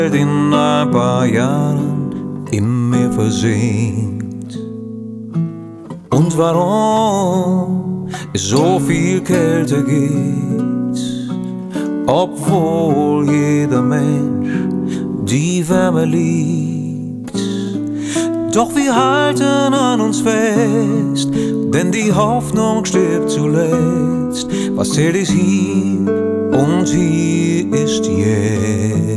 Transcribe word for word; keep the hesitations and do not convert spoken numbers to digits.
in ein paar Jahren im Meer versinkt. Und warum es so viel Kälte gibt, obwohl jeder Mensch die Wärme liebt. Doch wir halten an uns fest, denn die Hoffnung stirbt zuletzt. Was zählt ist hier und hier ist jetzt.